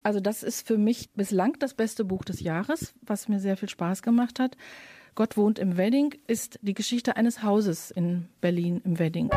Also das ist für mich bislang das beste Buch des Jahres, was mir sehr viel Spaß gemacht hat. Gott wohnt im Wedding ist die Geschichte eines Hauses in Berlin im Wedding.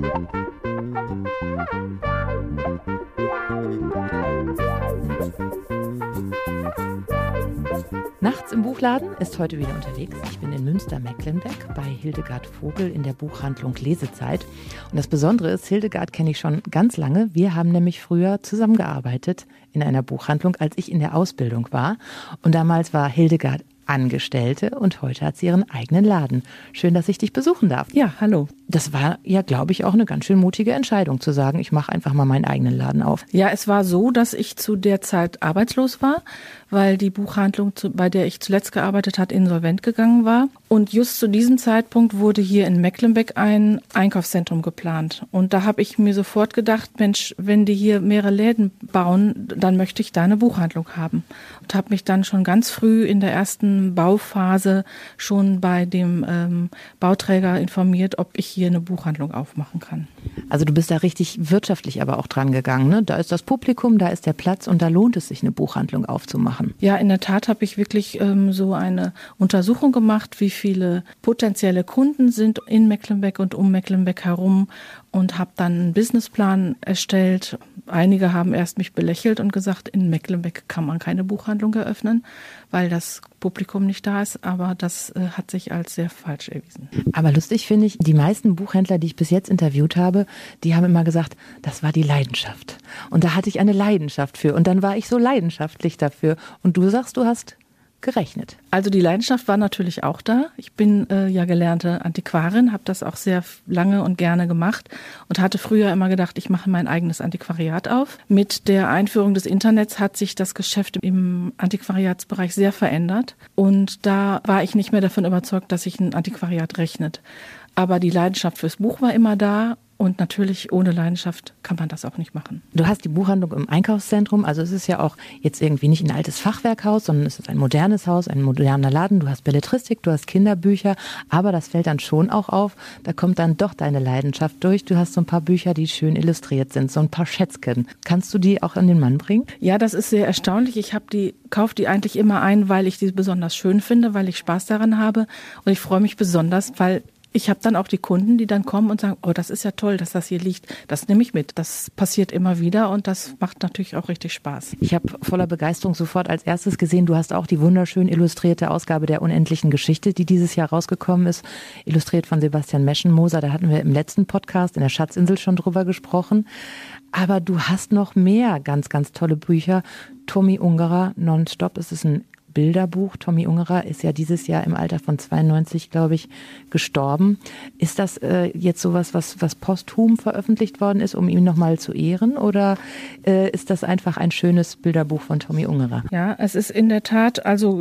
Nachts im Buchladen ist heute wieder unterwegs. Ich bin in Münster-Mecklenbeck bei Hildegard Vogel in der Buchhandlung Lesezeit. Und das Besondere ist, Hildegard kenne ich schon ganz lange. Wir haben nämlich früher zusammengearbeitet in einer Buchhandlung, als ich in der Ausbildung war. Und damals war Hildegard Angestellte und heute hat sie ihren eigenen Laden. Schön, dass ich dich besuchen darf. Ja, hallo. Das war ja, glaube ich, auch eine ganz schön mutige Entscheidung zu sagen, ich mache einfach mal meinen eigenen Laden auf. Ja, es war so, dass ich zu der Zeit arbeitslos war, weil die Buchhandlung, bei der ich zuletzt gearbeitet habe, insolvent gegangen war. Und just zu diesem Zeitpunkt wurde hier in Mecklenbeck ein Einkaufszentrum geplant. Und da habe ich mir sofort gedacht, Mensch, wenn die hier mehrere Läden bauen, dann möchte ich da eine Buchhandlung haben. Und habe mich dann schon ganz früh in der ersten Bauphase schon bei dem Bauträger informiert, ob ich hier eine Buchhandlung aufmachen kann. Also du bist da richtig wirtschaftlich aber auch dran gegangen, ne? Da ist das Publikum, da ist der Platz und da lohnt es sich, eine Buchhandlung aufzumachen. Ja, in der Tat habe ich wirklich so eine Untersuchung gemacht, wie viele potenzielle Kunden sind in Mecklenbeck und um Mecklenbeck herum und habe dann einen Businessplan erstellt. Einige haben erst mich belächelt und gesagt, in Mecklenbeck kann man keine Buchhandlung eröffnen, weil das Publikum nicht da ist, aber das hat sich als sehr falsch erwiesen. Aber lustig finde ich, die meisten Buchhändler, die ich bis jetzt interviewt habe, die haben immer gesagt, das war die Leidenschaft. Und da hatte ich eine Leidenschaft für und dann war ich so leidenschaftlich dafür. Und du sagst, du hast gerechnet. Also die Leidenschaft war natürlich auch da. Ich bin ja gelernte Antiquarin, habe das auch sehr lange und gerne gemacht und hatte früher immer gedacht, ich mache mein eigenes Antiquariat auf. Mit der Einführung des Internets hat sich das Geschäft im Antiquariatsbereich sehr verändert und da war ich nicht mehr davon überzeugt, dass sich ein Antiquariat rechnet. Aber die Leidenschaft fürs Buch war immer da. Und natürlich ohne Leidenschaft kann man das auch nicht machen. Du hast die Buchhandlung im Einkaufszentrum, also es ist ja auch jetzt irgendwie nicht ein altes Fachwerkhaus, sondern es ist ein modernes Haus, ein moderner Laden. Du hast Belletristik, du hast Kinderbücher, aber das fällt dann schon auch auf, da kommt dann doch deine Leidenschaft durch. Du hast so ein paar Bücher, die schön illustriert sind, so ein paar Schätzchen. Kannst du die auch an den Mann bringen? Ja, das ist sehr erstaunlich. Ich kaufe die eigentlich immer ein, weil ich die besonders schön finde, weil ich Spaß daran habe und ich freue mich besonders, weil ich habe dann auch die Kunden, die dann kommen und sagen, oh, das ist ja toll, dass das hier liegt. Das nehme ich mit. Das passiert immer wieder und das macht natürlich auch richtig Spaß. Ich habe voller Begeisterung sofort als erstes gesehen, du hast auch die wunderschön illustrierte Ausgabe der unendlichen Geschichte, die dieses Jahr rausgekommen ist, illustriert von Sebastian Meschenmoser. Da hatten wir im letzten Podcast in der Schatzinsel schon drüber gesprochen. Aber du hast noch mehr ganz, ganz tolle Bücher. Tommy Ungerer, Nonstop, es ist ein Bilderbuch. Tommy Ungerer ist ja dieses Jahr im Alter von 92, glaube ich, gestorben. Ist das jetzt sowas, was posthum veröffentlicht worden ist, um ihn nochmal zu ehren? Oder ist das einfach ein schönes Bilderbuch von Tommy Ungerer? Ja, es ist in der Tat also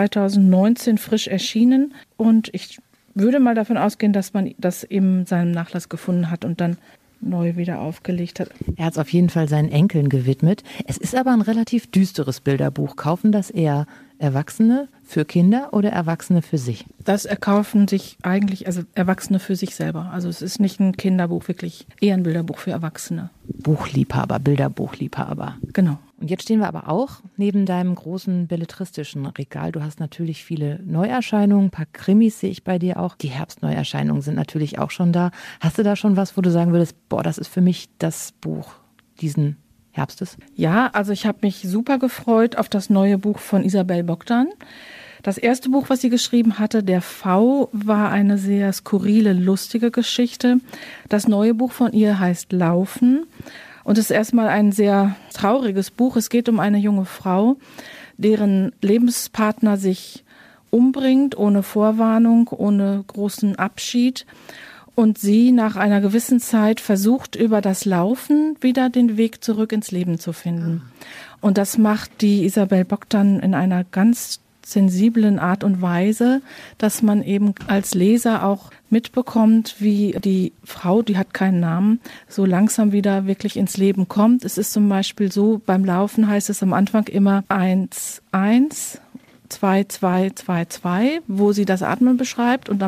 2019 frisch erschienen und ich würde mal davon ausgehen, dass man das eben seinem Nachlass gefunden hat und dann neu wieder aufgelegt hat. Er hat es auf jeden Fall seinen Enkeln gewidmet. Es ist aber ein relativ düsteres Bilderbuch. Kaufen das eher Erwachsene für Kinder oder Erwachsene für sich? Das erkaufen sich eigentlich Erwachsene für sich selber. Also es ist nicht ein Kinderbuch, wirklich eher ein Bilderbuch für Erwachsene. Buchliebhaber, Bilderbuchliebhaber. Genau. Und jetzt stehen wir aber auch neben deinem großen belletristischen Regal. Du hast natürlich viele Neuerscheinungen, ein paar Krimis sehe ich bei dir auch. Die Herbstneuerscheinungen sind natürlich auch schon da. Hast du da schon was, wo du sagen würdest, boah, das ist für mich das Buch diesen Herbstes? Ja, also ich habe mich super gefreut auf das neue Buch von Isabel Bogdan. Das erste Buch, was sie geschrieben hatte, Der V, war eine sehr skurrile, lustige Geschichte. Das neue Buch von ihr heißt Laufen und ist erstmal ein sehr trauriges Buch. Es geht um eine junge Frau, deren Lebenspartner sich umbringt, ohne Vorwarnung, ohne großen Abschied. Und sie nach einer gewissen Zeit versucht, über das Laufen wieder den Weg zurück ins Leben zu finden. Und das macht die Isabel Bogdan in einer ganz sensiblen Art und Weise, dass man eben als Leser auch mitbekommt, wie die Frau, die hat keinen Namen, so langsam wieder wirklich ins Leben kommt. Es ist zum Beispiel so, beim Laufen heißt es am Anfang immer 1, 1, 2, 2, 2, 2, wo sie das Atmen beschreibt und am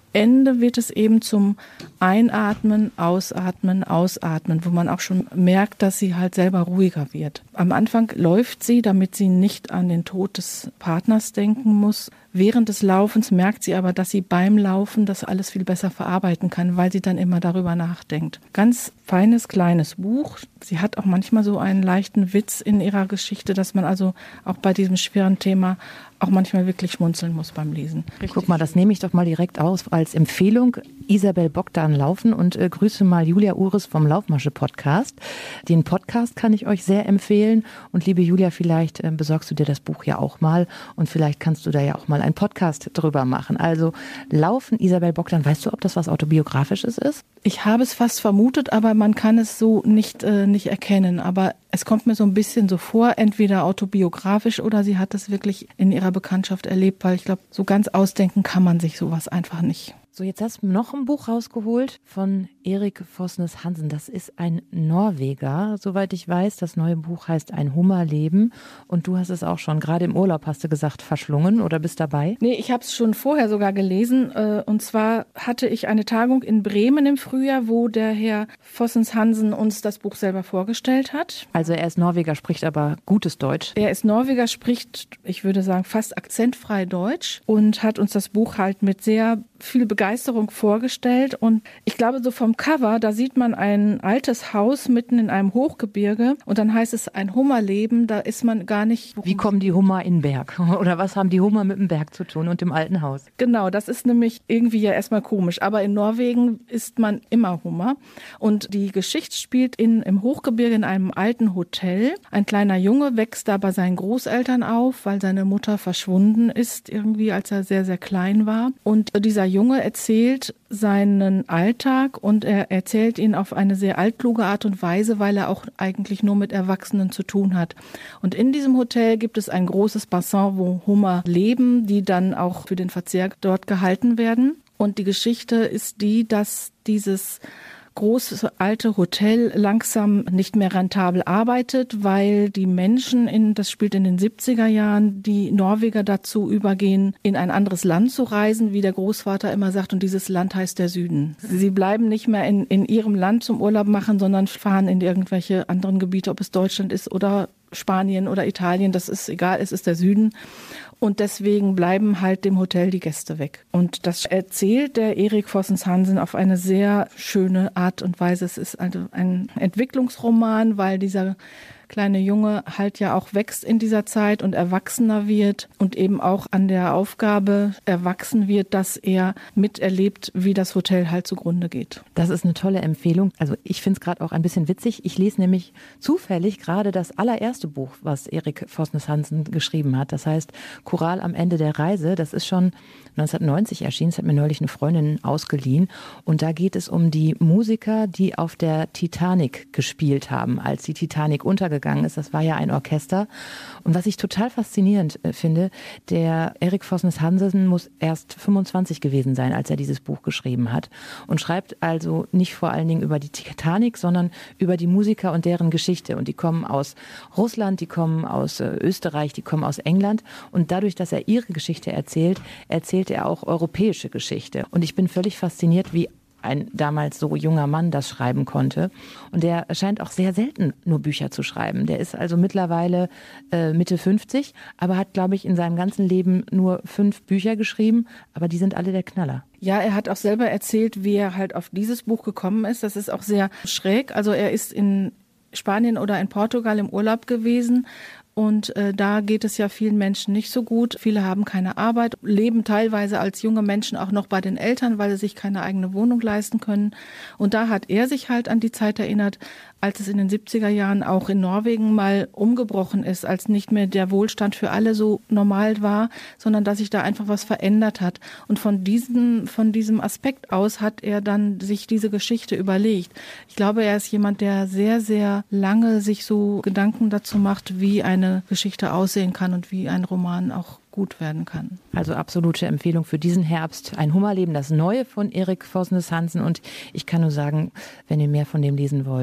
Ende wird es eben zum Einatmen, Ausatmen, Ausatmen, wo man auch schon merkt, dass sie halt selber ruhiger wird. Am Anfang läuft sie, damit sie nicht an den Tod des Partners denken muss. Während des Laufens merkt sie aber, dass sie beim Laufen das alles viel besser verarbeiten kann, weil sie dann immer darüber nachdenkt. Ganz feines, kleines Buch. Sie hat auch manchmal so einen leichten Witz in ihrer Geschichte, dass man also auch bei diesem schweren Thema auch manchmal wirklich schmunzeln muss beim Lesen. Richtig. Guck mal, das nehme ich doch mal direkt aus als Empfehlung. Isabel Bogdan laufen und grüße mal Julia Uris vom Laufmasche-Podcast. Den Podcast kann ich euch sehr empfehlen. Und liebe Julia, vielleicht besorgst du dir das Buch ja auch mal und vielleicht kannst du da ja auch mal einen Podcast drüber machen. Also Laufen, Isabel Bogdan, weißt du, ob das was Autobiografisches ist? Ich habe es fast vermutet, aber man kann es so nicht erkennen. Aber es kommt mir so ein bisschen so vor, entweder autobiografisch oder sie hat es wirklich in ihrer Bekanntschaft erlebt, weil ich glaube, so ganz ausdenken kann man sich sowas einfach nicht. So, jetzt hast du noch ein Buch rausgeholt von Erik Fosnes Hansen. Das ist ein Norweger, soweit ich weiß. Das neue Buch heißt Ein Hummerleben. Und du hast es auch schon, gerade im Urlaub, hast du gesagt, verschlungen oder bist dabei? Nee, ich habe es schon vorher sogar gelesen. Und zwar hatte ich eine Tagung in Bremen im Frühjahr, wo der Herr Fosnes Hansen uns das Buch selber vorgestellt hat. Also er ist Norweger, spricht aber gutes Deutsch. Er ist Norweger, spricht, ich würde sagen, fast akzentfrei Deutsch und hat uns das Buch halt mit sehr viel Begeisterung vorgestellt. Und ich glaube, so vom Cover, da sieht man ein altes Haus mitten in einem Hochgebirge und dann heißt es ein Hummerleben, da ist man gar nicht... Wie kommen die Hummer in den Berg? Oder was haben die Hummer mit dem Berg zu tun und dem alten Haus? Genau, das ist nämlich irgendwie ja erstmal komisch, aber in Norwegen isst man immer Hummer und die Geschichte spielt im Hochgebirge in einem alten Hotel. Ein kleiner Junge wächst da bei seinen Großeltern auf, weil seine Mutter verschwunden ist irgendwie, als er sehr, sehr klein war. Und dieser Junge erzählt seinen Alltag und er erzählt ihn auf eine sehr altkluge Art und Weise, weil er auch eigentlich nur mit Erwachsenen zu tun hat. Und in diesem Hotel gibt es ein großes Bassin, wo Hummer leben, die dann auch für den Verzehr dort gehalten werden. Und die Geschichte ist die, dass dieses große alte Hotel langsam nicht mehr rentabel arbeitet, weil die Menschen, das spielt in den 70er Jahren, die Norweger dazu übergehen, in ein anderes Land zu reisen, wie der Großvater immer sagt, und dieses Land heißt der Süden. Sie bleiben nicht mehr in ihrem Land zum Urlaub machen, sondern fahren in irgendwelche anderen Gebiete, ob es Deutschland ist oder Spanien oder Italien, das ist egal, es ist der Süden. Und deswegen bleiben halt dem Hotel die Gäste weg. Und das erzählt der Erik Fosnes Hansen auf eine sehr schöne Art und Weise. Es ist also ein Entwicklungsroman, weil dieser kleine Junge halt ja auch wächst in dieser Zeit und erwachsener wird und eben auch an der Aufgabe erwachsen wird, dass er miterlebt, wie das Hotel halt zugrunde geht. Das ist eine tolle Empfehlung. Also ich finde es gerade auch ein bisschen witzig. Ich lese nämlich zufällig gerade das allererste Buch, was Erik Fosnes Hansen geschrieben hat. Das heißt Choral am Ende der Reise. Das ist schon 1990 erschienen. Das hat mir neulich eine Freundin ausgeliehen. Und da geht es um die Musiker, die auf der Titanic gespielt haben, als die Titanic untergegangen ist. Das war ja ein Orchester. Und was ich total faszinierend finde, der Erik Fosnes Hansen muss erst 25 gewesen sein, als er dieses Buch geschrieben hat. Und schreibt also nicht vor allen Dingen über die Titanic, sondern über die Musiker und deren Geschichte. Und die kommen aus Russland, die kommen aus Österreich, die kommen aus England. Und dadurch, dass er ihre Geschichte erzählt, erzählt er auch europäische Geschichte. Und ich bin völlig fasziniert, wie ein damals so junger Mann das schreiben konnte. Und der scheint auch sehr selten nur Bücher zu schreiben. Der ist also mittlerweile Mitte 50, aber hat, glaube ich, in seinem ganzen Leben nur 5 Bücher geschrieben. Aber die sind alle der Knaller. Ja, er hat auch selber erzählt, wie er halt auf dieses Buch gekommen ist. Das ist auch sehr schräg. Also er ist in Spanien oder in Portugal im Urlaub gewesen. Und da geht es ja vielen Menschen nicht so gut. Viele haben keine Arbeit, leben teilweise als junge Menschen auch noch bei den Eltern, weil sie sich keine eigene Wohnung leisten können. Und da hat er sich halt an die Zeit erinnert, als es in den 70er Jahren auch in Norwegen mal umgebrochen ist, als nicht mehr der Wohlstand für alle so normal war, sondern dass sich da einfach was verändert hat. Und von diesem Aspekt aus hat er dann sich diese Geschichte überlegt. Ich glaube, er ist jemand, der sehr, sehr lange sich so Gedanken dazu macht, wie eine Geschichte aussehen kann und wie ein Roman auch gut werden kann. Also absolute Empfehlung für diesen Herbst. Ein Hummerleben, das Neue von Erik Fosnes Hansen. Und ich kann nur sagen, wenn ihr mehr von dem lesen wollt,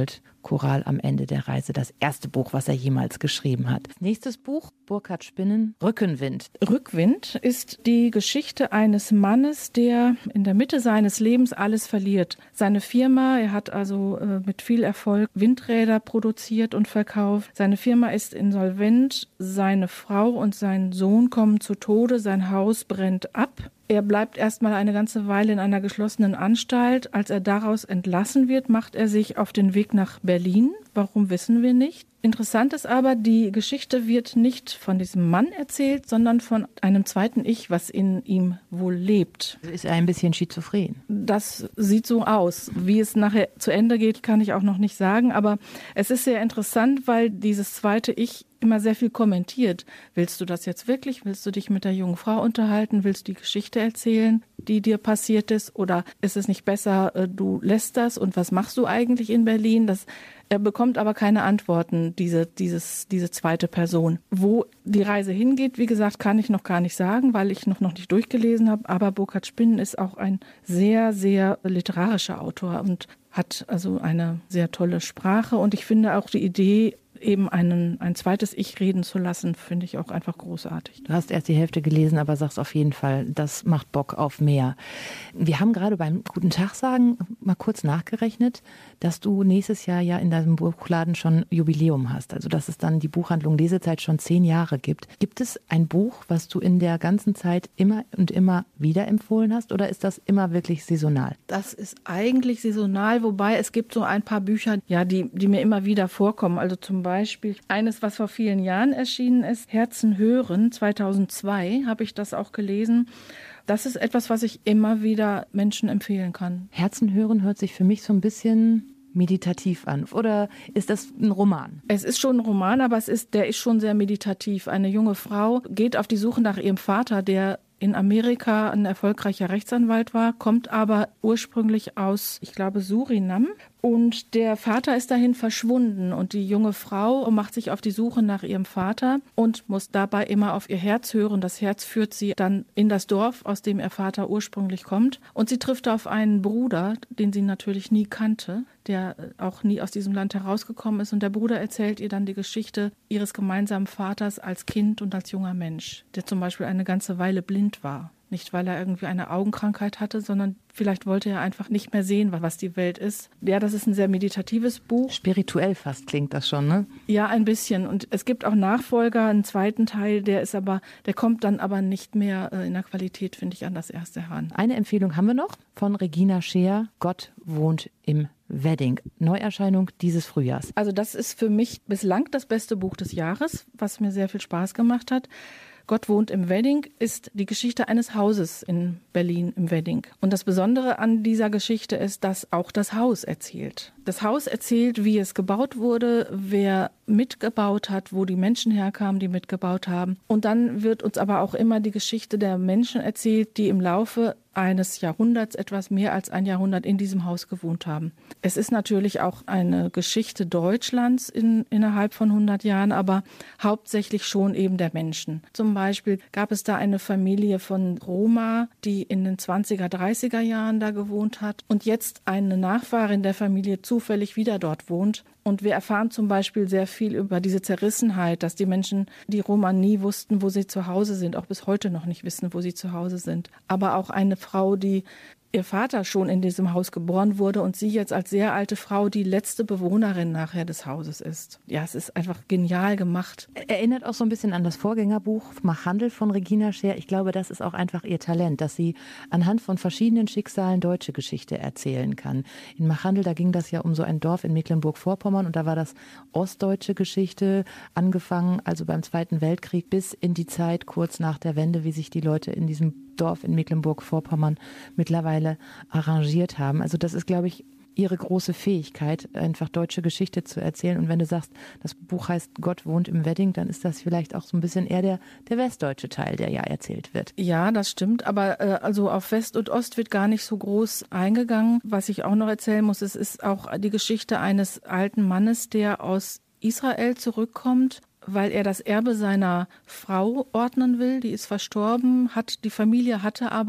Choral am Ende der Reise. Das erste Buch, was er jemals geschrieben hat. Nächstes Buch, Burkhard Spinnen, Rückenwind. Rückwind ist die Geschichte eines Mannes, der in der Mitte seines Lebens alles verliert. Seine Firma, er hat also mit viel Erfolg Windräder produziert und verkauft. Seine Firma ist insolvent, seine Frau und sein Sohn kommen zu Tode, sein Haus brennt ab. Er bleibt erstmal eine ganze Weile in einer geschlossenen Anstalt. Als er daraus entlassen wird, macht er sich auf den Weg nach Berlin. Warum, wissen wir nicht. Interessant ist aber, die Geschichte wird nicht von diesem Mann erzählt, sondern von einem zweiten Ich, was in ihm wohl lebt. Ist er ein bisschen schizophren? Das sieht so aus. Wie es nachher zu Ende geht, kann ich auch noch nicht sagen. Aber es ist sehr interessant, weil dieses zweite Ich immer sehr viel kommentiert. Willst du das jetzt wirklich? Willst du dich mit der jungen Frau unterhalten? Willst du die Geschichte erzählen, die dir passiert ist? Oder ist es nicht besser, du lässt das? Und was machst du eigentlich in Berlin? Er bekommt aber keine Antworten, diese zweite Person. Wo die Reise hingeht, wie gesagt, kann ich noch gar nicht sagen, weil ich noch nicht durchgelesen habe. Aber Burkhard Spinnen ist auch ein sehr, sehr literarischer Autor und hat also eine sehr tolle Sprache. Und ich finde auch die Idee, eben ein zweites Ich reden zu lassen, finde ich auch einfach großartig. Du hast erst die Hälfte gelesen, aber sagst auf jeden Fall, das macht Bock auf mehr. Wir haben gerade beim Guten Tag sagen mal kurz nachgerechnet, dass du nächstes Jahr ja in deinem Buchladen schon Jubiläum hast. Also dass es dann die Buchhandlung Lesezeit schon 10 Jahre gibt. Gibt es ein Buch, was du in der ganzen Zeit immer und immer wieder empfohlen hast, oder ist das immer wirklich saisonal? Das ist eigentlich saisonal, wobei es gibt so ein paar Bücher, ja, die mir immer wieder vorkommen. Also zum Beispiel eines, was vor vielen Jahren erschienen ist, Herzen hören, 2002 habe ich das auch gelesen. Das ist etwas, was ich immer wieder Menschen empfehlen kann. Herzen hören hört sich für mich so ein bisschen meditativ an. Oder ist das ein Roman? Es ist schon ein Roman, aber der ist schon sehr meditativ. Eine junge Frau geht auf die Suche nach ihrem Vater, der in Amerika ein erfolgreicher Rechtsanwalt war, kommt aber ursprünglich aus, ich glaube, Surinam. Und der Vater ist dahin verschwunden und die junge Frau macht sich auf die Suche nach ihrem Vater und muss dabei immer auf ihr Herz hören. Das Herz führt sie dann in das Dorf, aus dem ihr Vater ursprünglich kommt. Und sie trifft auf einen Bruder, den sie natürlich nie kannte, der auch nie aus diesem Land herausgekommen ist. Und der Bruder erzählt ihr dann die Geschichte ihres gemeinsamen Vaters als Kind und als junger Mensch, der zum Beispiel eine ganze Weile blind war. Nicht, weil er irgendwie eine Augenkrankheit hatte, sondern vielleicht wollte er einfach nicht mehr sehen, was die Welt ist. Ja, das ist ein sehr meditatives Buch. Spirituell fast klingt das schon, ne? Ja, ein bisschen. Und es gibt auch Nachfolger, einen zweiten Teil, der kommt dann aber nicht mehr in der Qualität, finde ich, an das erste heran. Eine Empfehlung haben wir noch von Regina Scheer, Gott wohnt im Wedding. Neuerscheinung dieses Frühjahrs. Also das ist für mich bislang das beste Buch des Jahres, was mir sehr viel Spaß gemacht hat. Gott wohnt im Wedding ist die Geschichte eines Hauses in Berlin im Wedding. Und das Besondere an dieser Geschichte ist, dass auch das Haus erzählt. Das Haus erzählt, wie es gebaut wurde, wer mitgebaut hat, wo die Menschen herkamen, die mitgebaut haben. Und dann wird uns aber auch immer die Geschichte der Menschen erzählt, die im Laufe eines Jahrhunderts, etwas mehr als ein Jahrhundert in diesem Haus gewohnt haben. Es ist natürlich auch eine Geschichte Deutschlands innerhalb von 100 Jahren, aber hauptsächlich schon eben der Menschen. Zum Beispiel gab es da eine Familie von Roma, die in den 20er, 30er Jahren da gewohnt hat und jetzt eine Nachfahrin der Familie zufällig wieder dort wohnt. Und wir erfahren zum Beispiel sehr viel über diese Zerrissenheit, dass die Menschen, die Roma, nie wussten, wo sie zu Hause sind, auch bis heute noch nicht wissen, wo sie zu Hause sind. Aber auch eine Frau, die ihr Vater schon in diesem Haus geboren wurde und sie jetzt als sehr alte Frau die letzte Bewohnerin nachher des Hauses ist. Ja, es ist einfach genial gemacht. Erinnert auch so ein bisschen an das Vorgängerbuch Mach Handel von Regina Scheer. Ich glaube, das ist auch einfach ihr Talent, dass sie anhand von verschiedenen Schicksalen deutsche Geschichte erzählen kann. In Mach Handel, da ging das ja um so ein Dorf in Mecklenburg-Vorpommern und da war das ostdeutsche Geschichte, angefangen also beim Zweiten Weltkrieg bis in die Zeit kurz nach der Wende, wie sich die Leute in diesem Dorf in Mecklenburg-Vorpommern mittlerweile arrangiert haben. Also das ist, glaube ich, ihre große Fähigkeit, einfach deutsche Geschichte zu erzählen. Und wenn du sagst, das Buch heißt Gott wohnt im Wedding, dann ist das vielleicht auch so ein bisschen eher der westdeutsche Teil, der ja erzählt wird. Ja, das stimmt. Aber also auf West und Ost wird gar nicht so groß eingegangen. Was ich auch noch erzählen muss, es ist auch die Geschichte eines alten Mannes, der aus Israel zurückkommt, weil er das Erbe seiner Frau ordnen will. Die ist verstorben, die Familie hatte aber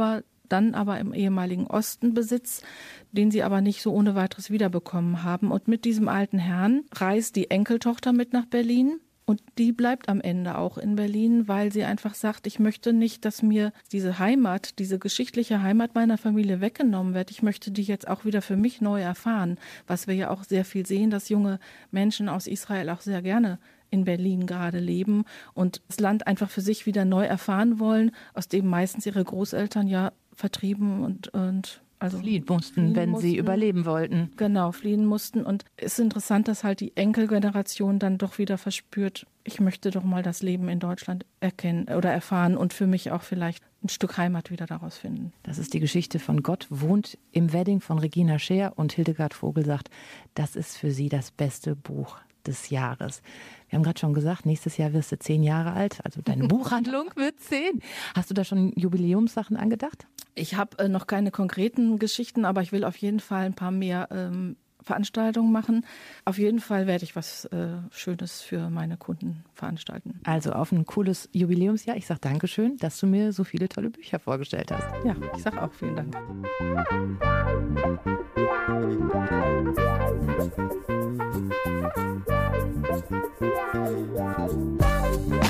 dann aber im ehemaligen Osten Besitz, den sie aber nicht so ohne weiteres wiederbekommen haben. Und mit diesem alten Herrn reist die Enkeltochter mit nach Berlin. Und die bleibt am Ende auch in Berlin, weil sie einfach sagt, ich möchte nicht, dass mir diese Heimat, diese geschichtliche Heimat meiner Familie weggenommen wird. Ich möchte die jetzt auch wieder für mich neu erfahren, was wir ja auch sehr viel sehen, dass junge Menschen aus Israel auch sehr gerne in Berlin gerade leben und das Land einfach für sich wieder neu erfahren wollen, aus dem meistens ihre Großeltern ja vertrieben und also fliehen mussten, wenn sie überleben wollten. Genau, fliehen mussten. Und es ist interessant, dass halt die Enkelgeneration dann doch wieder verspürt, ich möchte doch mal das Leben in Deutschland erkennen oder erfahren und für mich auch vielleicht ein Stück Heimat wieder daraus finden. Das ist die Geschichte von Gott wohnt im Wedding von Regina Scheer und Hildegard Vogel sagt, das ist für sie das beste Buch des Jahres. Wir haben gerade schon gesagt, nächstes Jahr wirst du 10 Jahre alt, also deine Buchhandlung wird 10. Hast du da schon Jubiläumssachen angedacht? Ich habe noch keine konkreten Geschichten, aber ich will auf jeden Fall ein paar mehr Veranstaltungen machen. Auf jeden Fall werde ich was Schönes für meine Kunden veranstalten. Also auf ein cooles Jubiläumsjahr. Ich sage Dankeschön, dass du mir so viele tolle Bücher vorgestellt hast. Ja, ich sage auch vielen Dank. Ja.